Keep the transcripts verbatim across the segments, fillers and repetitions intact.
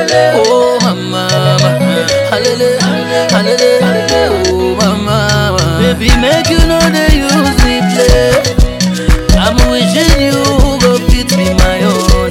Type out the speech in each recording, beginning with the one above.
Oh mama, halele, halele, oh mama. Baby, make you know they use me play. I'm wishing you go fit be my own.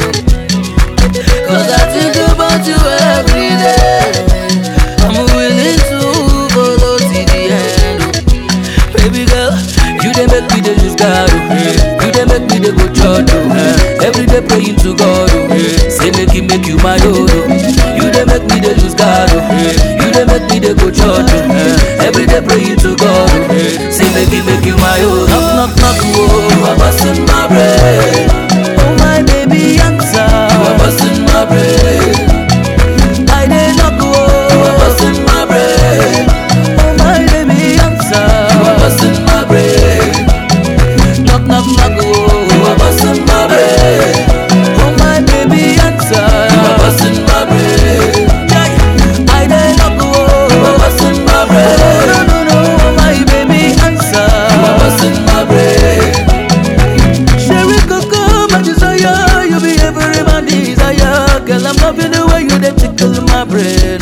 Cause I think about you every day. I'm willing to follow to the end. Baby girl, you dey make me dey lose God. You dey make me dey go church. Every day praying to God. Say make him make you my own. You dey make me dey lose God. You dey make me dey go church. Every day praying to God. Say make him make you my own. Knock knock knock, oh, you are busting my brain. Oh my baby answer, you are busting my brain. I dey knock, oh, you are busting my brain. Oh my baby answer, you are busting my brain. Knock knock knock, oh, you are busting my brain. Oh my baby answer, you are busting my brain. I dey knock, oh, you are busting my brain. No no no, my baby answer, you are busting my brain. Sherry Coco, my desire, you be every man desire. Girl, I'm loving the way you dey tickle my brain.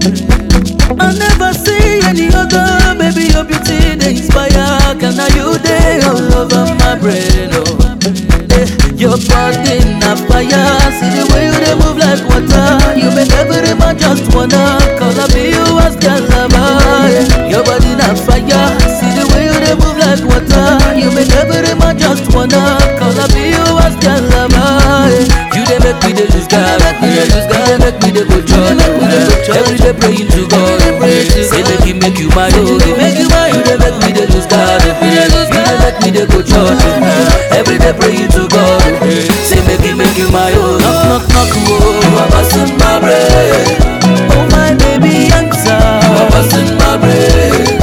Oh. I never see any other, baby, your beauty they inspire. Can I you dey all over my brain? Oh. Eh, your body na fire, see the way you dey move like water. You make every man just wanna call up you as their lover. Yeah. Your body na fire, see the way you dey move like water. You make every man just wanna call up you as their lover. Yeah. You dey make me dey lose God, you dey lose God, you make me dey go church. Every day praying to God, say make him make you my own. You dey make me dey lose God, you dey make me dey go church. Every day praying to God, say make him make you my own. Knock knock knock, oh, you are busting my brain. Oh my baby answer, you are busting my brain.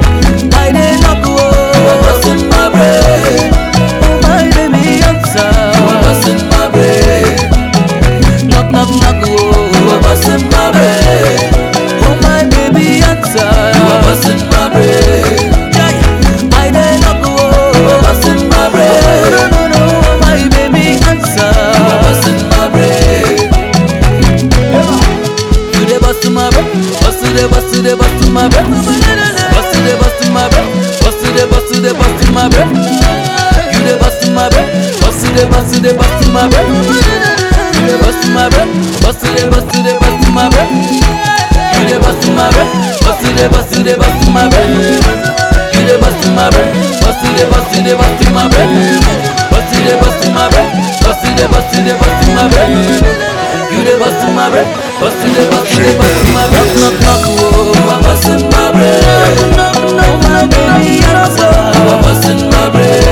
I dey knock, oh, you are busting my brain. Oh my baby answer, you are busting my brain. Knock knock knock, oh, you are busting my brain. Oh my baby answer, you are busting my brain. I dey knock, oh, you are busting my brain. No no no, my baby answer, you are busting my brain. You dey bust my brain, bust dey bust dey bust my brain, bust dey bust my brain, bust dey bust dey bust my brain. You dey bust my brain, bust dey bust dey bust my brain. You dey bust my brain, bust dey bust dey bust my brain. You dey bust my brain, bust dey bust dey bust my brain. You dey bust my brain, bust dey bust dey bust my brain. Bust dey bust my brain, bust dey bust dey bust my brain. You dey bust my brain, bust dey bust dey bust my brain. Knock knock, oh, you are busting my brain. Oh my baby answer, you are busting my brain.